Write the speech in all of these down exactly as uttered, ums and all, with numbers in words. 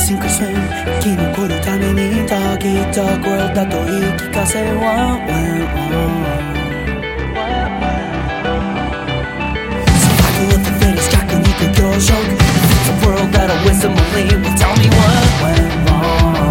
sink or swim 生き残るために Dog eat dog world だと言い聞かせ What went wrong Survival of the fittest 弱肉強食 It's a world that a wisdom will lead Well tell me what went wrong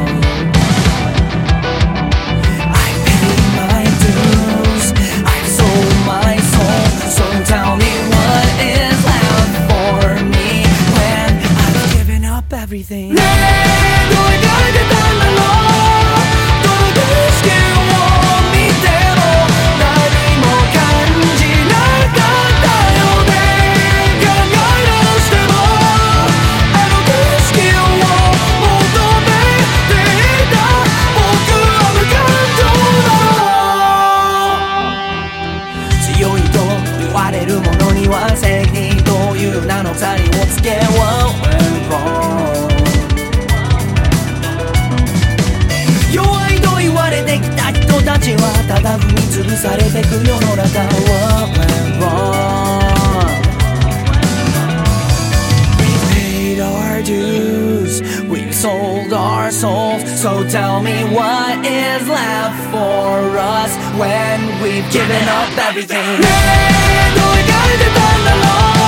I paid my dues I've sold my soul So tell me what is left for me When I've given up everything ねえどう描いてたんだろうどの景色を見ても何も感じなかったよね考え直してもあの景色を求めていた僕は無感動だろう強いと言われるものには正義という名の鎖をつけ What went wrong弱いと言われてきた人たちはただ踏みつぶされてく世の中 What went wrong We paid our dues We sold our souls So tell me what is left for us When we've given up everything ねえどう描いてたんだろう